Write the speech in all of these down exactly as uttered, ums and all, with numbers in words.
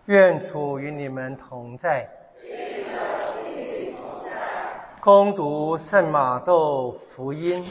愿主与你们同在。恭读圣马窦福音。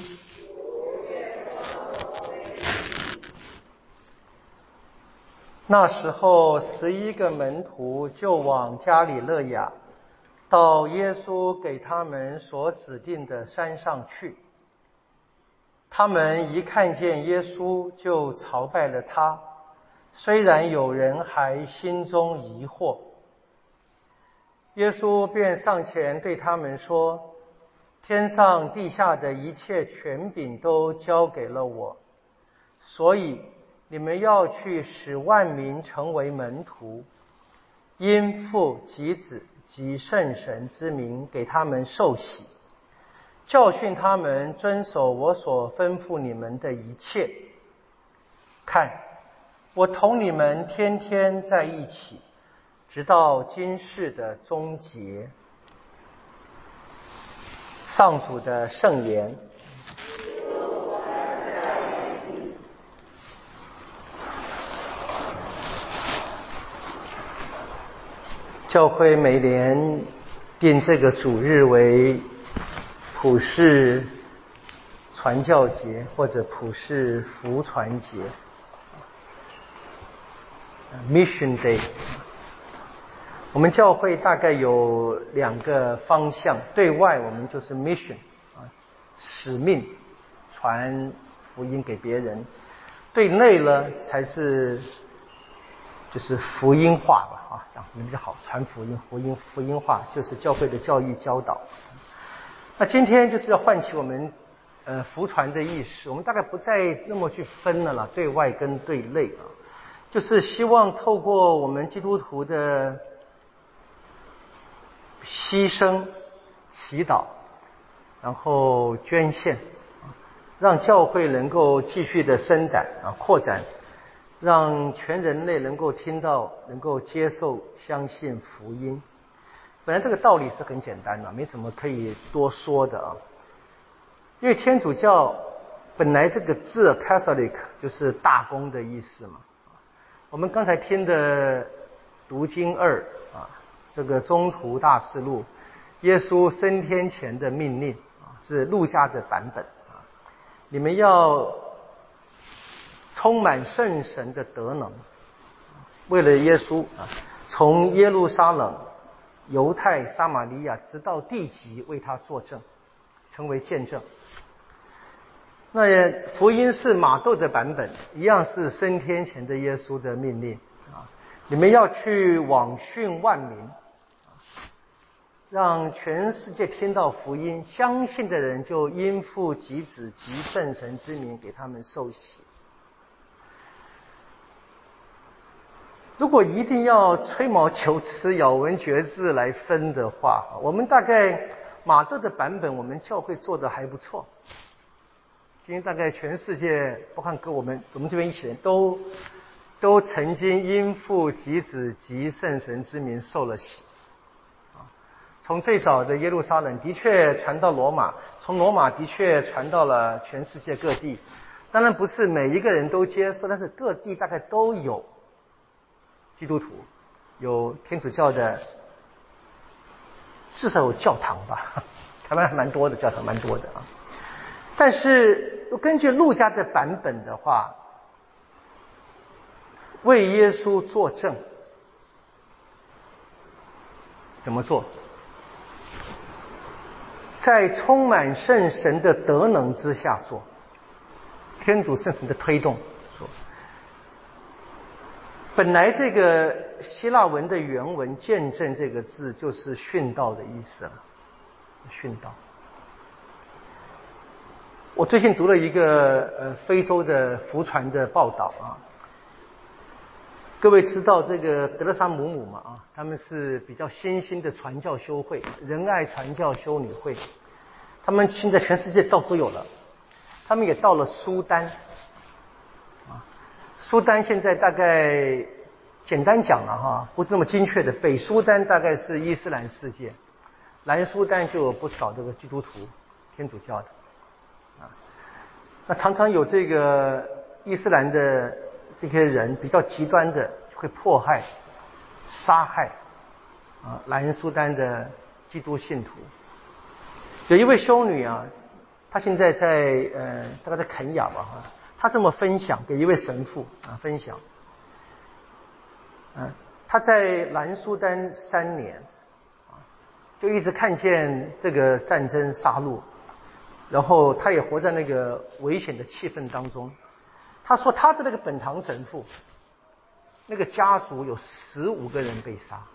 那时候，十一个门徒就往加里肋亚，到耶稣给他们所指定的山上去。他们一看见耶稣，就朝拜了他。虽然有人还心中疑惑，耶稣便上前对他们说：天上地下的一切权柄都交给了我，所以你们要去使万民成为门徒，因父及子及圣神之名给他们受洗，教训他们遵守我所吩咐你们的一切。看，我同你们天天在一起，直到今世的终结。上主的圣言。教会每年定这个主日为普世传教节或者普世福传节 Mission Day。 我们教会大概有两个方向，对外我们就是 mission 啊，使命传福音给别人，对内呢才是就是福音化吧，啊，讲比较好，传福音，福音福音化就是教会的教育教导。那今天就是要唤起我们呃福传的意识，我们大概不再那么去分了啦，对外跟对内啊，就是希望透过我们基督徒的牺牲、祈祷，然后捐献，让教会能够继续的伸展啊、扩展，让全人类能够听到、能够接受、相信福音。本来这个道理是很简单的，没什么可以多说的啊。因为天主教本来这个字 Catholic 就是大公的意思嘛。我们刚才听的读经二啊，这个中途大事录，耶稣升天前的命令啊，是路加的版本啊。你们要充满圣神的德能，为了耶稣啊，从耶路撒冷、犹太、撒玛利亚直到地极为他作证，成为见证。那福音是马窦的版本，一样是升天前的耶稣的命令啊，你们要去网训万民，让全世界听到福音，相信的人就因父及子及圣神之名给他们受洗。如果一定要吹毛求疵、咬文嚼字来分的话，我们大概马窦的版本，我们教会做得还不错。今天大概全世界，包括跟我们我们这边一起人都都曾经因父及子及圣神之名受了洗。从最早的耶路撒冷的确传到罗马，从罗马的确传到了全世界各地。当然不是每一个人都接受，但是各地大概都有基督徒，有天主教的，至少有教堂吧，台湾还蛮多的，教堂蛮多的啊。但是根据路加的版本的话，为耶稣作证，怎么做？在充满圣神的德能之下做，天主圣神的推动做。本来这个希腊文的原文见证这个字就是殉道的意思了，殉道。我最近读了一个呃非洲的福传的报道啊，各位知道这个德勒沙姆姆嘛啊，他们是比较新兴的传教修会，仁爱传教修女会，他们现在全世界到处都有了，他们也到了苏丹啊，苏丹现在大概简单讲了哈，不是那么精确的，北苏丹大概是伊斯兰世界，南苏丹就有不少这个基督徒天主教的。那常常有这个伊斯兰的这些人比较极端的会迫害杀害啊南苏丹的基督信徒。有一位修女啊，她现在在呃大概在肯亚吧哈，她这么分享给一位神父啊分享，嗯、啊，她在南苏丹三年啊，就一直看见这个战争杀戮，然后她也活在那个危险的气氛当中。她说她的那个本堂神父，那个家族有十五个人被杀，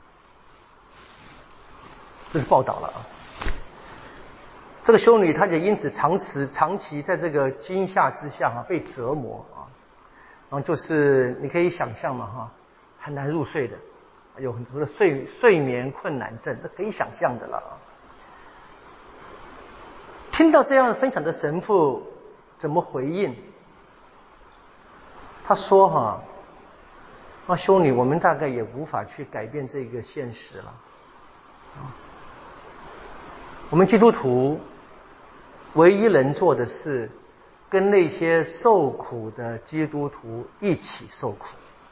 这是报道了啊。这个修女她也因此长期长期在这个惊吓之下哈、啊、被折磨啊，然后就是你可以想象嘛哈，很难入睡的，有很多的睡睡眠困难症，这可以想象的了啊。听到这样分享的神父怎么回应？他说哈，那修女，我们大概也无法去改变这个现实了。我们基督徒唯一能做的是跟那些受苦的基督徒一起受苦。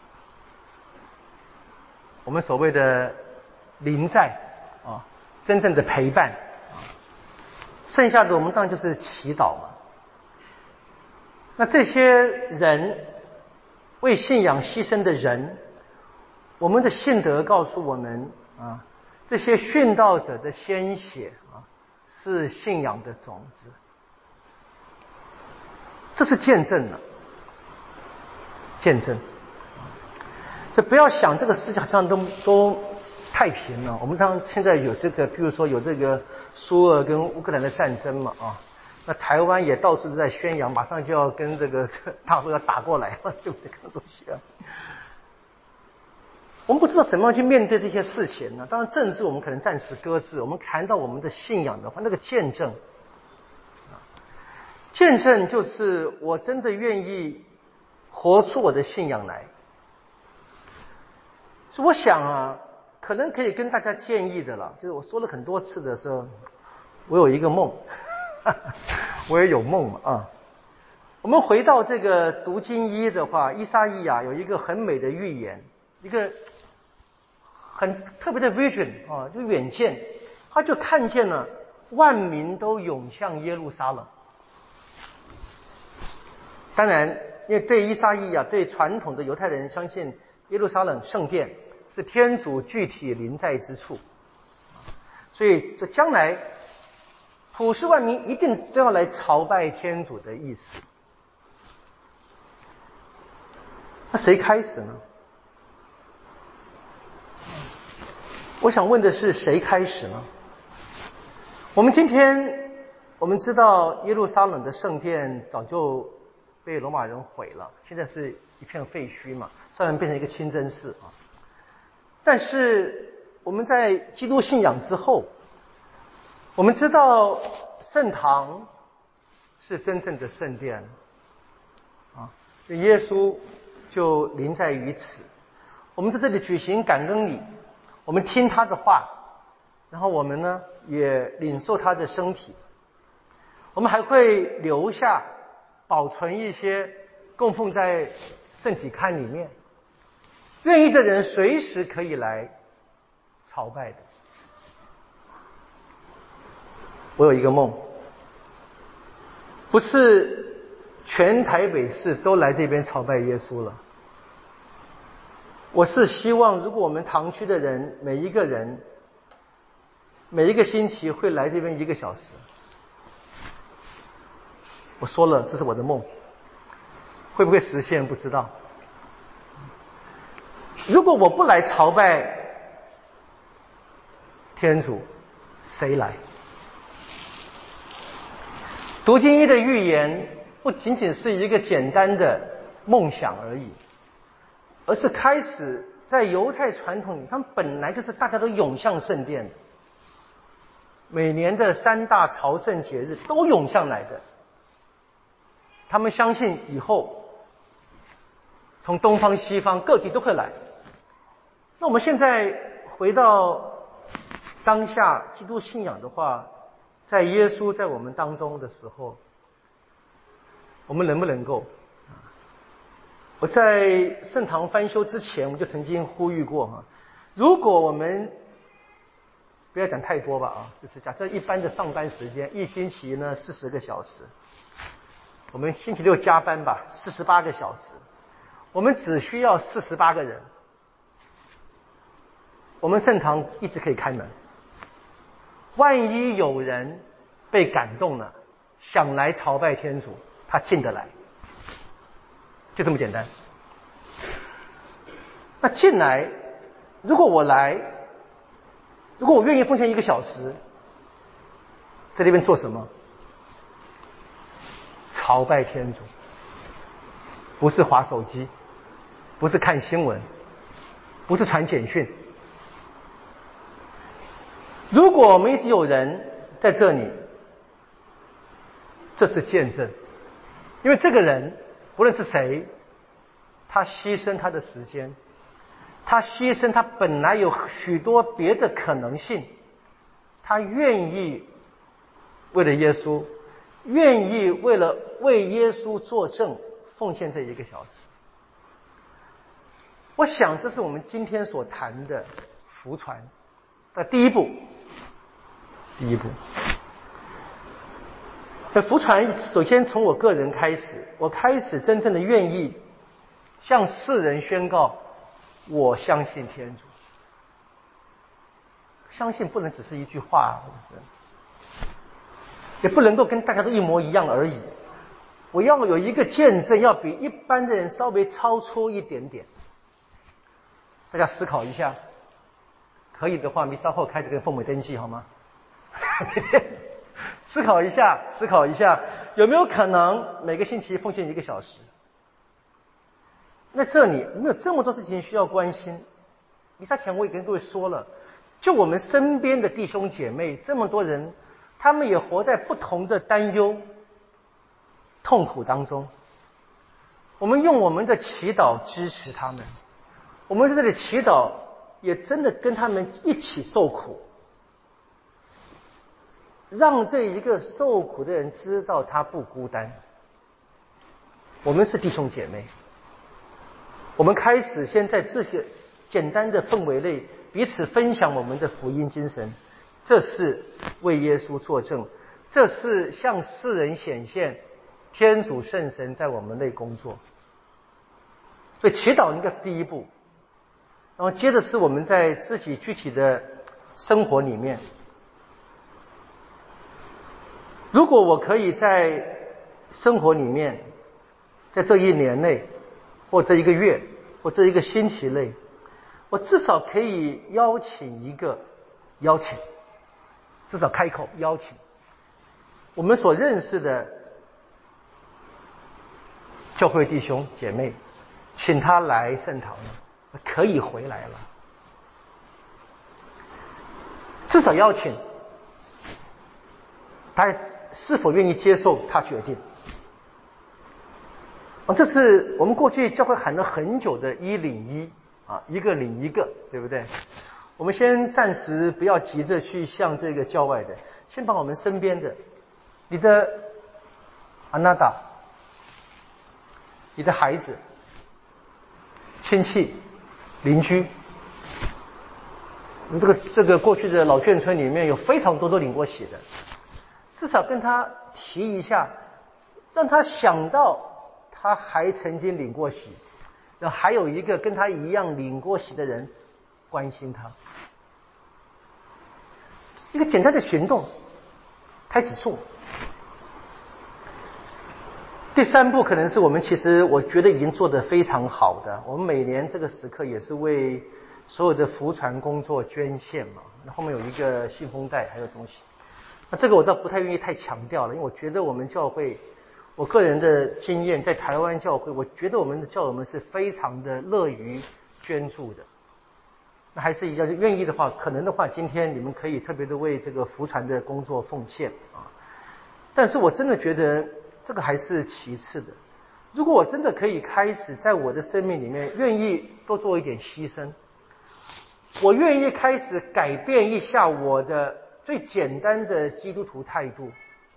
我们所谓的临在啊，真正的陪伴啊，剩下的我们当然就是祈祷嘛。那这些人为信仰牺牲的人，我们的信德告诉我们啊，这些殉道者的鲜血啊，是信仰的种子，这是见证了，见证。这不要想这个世界好像都都太平了。我们当然现在有这个，比如说有这个苏俄跟乌克兰的战争嘛啊，那台湾也到处在宣扬，马上就要跟这个大陆要打过来了，对不对？这个东西啊。我们不知道怎么样去面对这些事情呢？当然，政治我们可能暂时搁置。我们谈到我们的信仰的话，那个见证，见证就是我真的愿意活出我的信仰来。所以我想啊，可能可以跟大家建议的了，就是我说了很多次的时候，我有一个梦，我也有梦嘛啊。我们回到这个读经一的话，以赛亚有一个很美的预言，一个很特别的 vision 啊，就远见，他就看见了万民都涌向耶路撒冷。当然，因为对以赛亚对传统的犹太人相信耶路撒冷圣殿是天主具体临在之处，所以这将来普世万民一定都要来朝拜天主的意思。那谁开始呢？我想问的是，谁开始呢？我们今天我们知道耶路撒冷的圣殿早就被罗马人毁了，现在是一片废墟嘛，上面变成一个清真寺啊。但是我们在基督信仰之后，我们知道圣堂是真正的圣殿啊，耶稣就临在于此。我们在这里举行感恩礼，我们听他的话，然后我们呢也领受他的身体，我们还会留下保存一些供奉在圣体龛里面，愿意的人随时可以来朝拜的。我有一个梦，不是全台北市都来这边朝拜耶稣了，我是希望如果我们堂区的人每一个人每一个星期会来这边一个小时。我说了，这是我的梦，会不会实现不知道。如果我不来朝拜天主，谁来？读经一的预言不仅仅是一个简单的梦想而已，而是开始在犹太传统里，他们本来就是大家都涌向圣殿，每年的三大朝圣节日都涌向来的。他们相信以后从东方西方各地都会来。那我们现在回到当下基督信仰的话，在耶稣在我们当中的时候，我们能不能够？我在圣堂翻修之前，我就曾经呼吁过哈， 如果我们不要讲太多吧啊，就是假设一般的上班时间，一星期呢四十个小时，我们星期六加班吧，四十八个小时，我们只需要四十八个人，我们圣堂一直可以开门。万一有人被感动了，想来朝拜天主，他进得来，就这么简单。那进来，如果我来，如果我愿意奉献一个小时，在那边做什么？朝拜天主，不是滑手机，不是看新闻，不是传简讯。如果我们一直有人在这里，这是见证，因为这个人不论是谁，他牺牲他的时间，他牺牲他本来有许多别的可能性，他愿意为了耶稣，愿意为了为耶稣作证，奉献这一个小时。我想这是我们今天所谈的福传的第一步。第一步，那福传首先从我个人开始，我开始真正的愿意向世人宣告，我相信天主。相信不能只是一句话，也不能够跟大家都一模一样而已。我要有一个见证，要比一般的人稍微超出一点点。大家思考一下，可以的话，你稍后开始跟奉母登记好吗？思考一下，思考一下，有没有可能每个星期奉献一个小时？那这里没有这么多事情需要关心。弥撒前我也跟各位说了，就我们身边的弟兄姐妹，这么多人，他们也活在不同的担忧、痛苦当中。我们用我们的祈祷支持他们，我们在这里祈祷，也真的跟他们一起受苦。让这一个受苦的人知道他不孤单。我们是弟兄姐妹，我们开始先在这个简单的氛围内彼此分享我们的福音精神，这是为耶稣作证，这是向世人显现天主圣神在我们内工作。所以祈祷应该是第一步，然后接着是我们在自己具体的生活里面，如果我可以在生活里面，在这一年内，或这一个月，或这一个星期内，我至少可以邀请一个邀请，至少开口邀请我们所认识的教会弟兄姐妹，请他来圣堂了，可以回来了，至少邀请他。是否愿意接受他决定。哦，这是我们过去教会喊了很久的一领一啊，一个领一个，对不对？我们先暂时不要急着去向这个教外的，先把我们身边的，你的阿纳达，你的孩子、亲戚、邻居，这个这个过去的老眷村里面有非常多都领过洗的。至少跟他提一下，让他想到他还曾经领过洗，然后还有一个跟他一样领过洗的人关心他。一个简单的行动，开始做。第三步可能是我们其实我觉得已经做得非常好的，我们每年这个时刻也是为所有的福传工作捐献嘛，那后面有一个信封袋还有东西。那这个我倒不太愿意太强调了，因为我觉得我们教会，我个人的经验在台湾教会，我觉得我们的教友们是非常的乐于捐助的。那还是要是愿意的话，可能的话，今天你们可以特别的为这个福传的工作奉献啊。但是我真的觉得这个还是其次的。如果我真的可以开始在我的生命里面愿意多做一点牺牲，我愿意开始改变一下我的最简单的基督徒态度。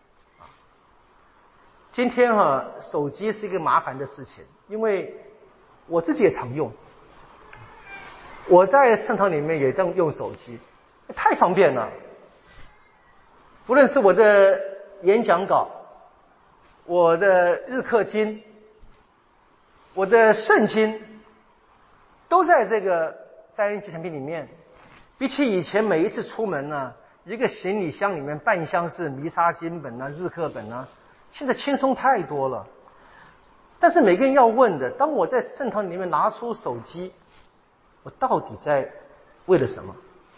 今天啊，手机是一个麻烦的事情，因为我自己也常用。 我在圣堂里面也在用手机，太方便了。不论是我的演讲稿、我的日课经、我的圣经，都在这个三 A 产品里面。比起以前每一次出门呢，一个行李箱里面半箱是弥撒经本啊、日课本啊，现在轻松太多了。但是每个人要问的，当我在圣堂里面拿出手机，我到底在为了什么？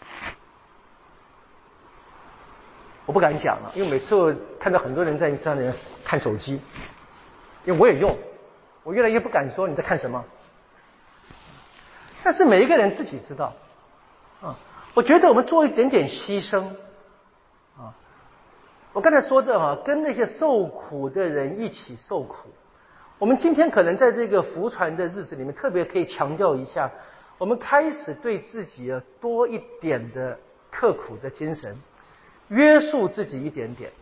我不敢讲了，因为每次我看到很多人在上面看手机，因为我也用，我越来越不敢说你在看什么。但是每一个人自己知道啊。我觉得我们做一点点牺牲啊。我刚才说的啊，跟那些受苦的人一起受苦。我们今天可能在这个福传的日子里面，特别可以强调一下，我们开始对自己啊多一点的刻苦的精神，约束自己一点点，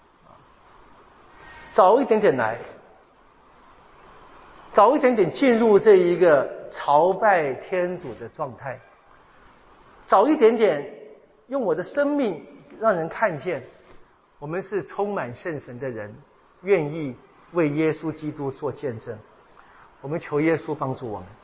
早一点点来，早一点点进入这一个朝拜天主的状态，早一点点用我的生命让人看见我们是充满圣神的人，愿意为耶稣基督做见证。我们求耶稣帮助我们。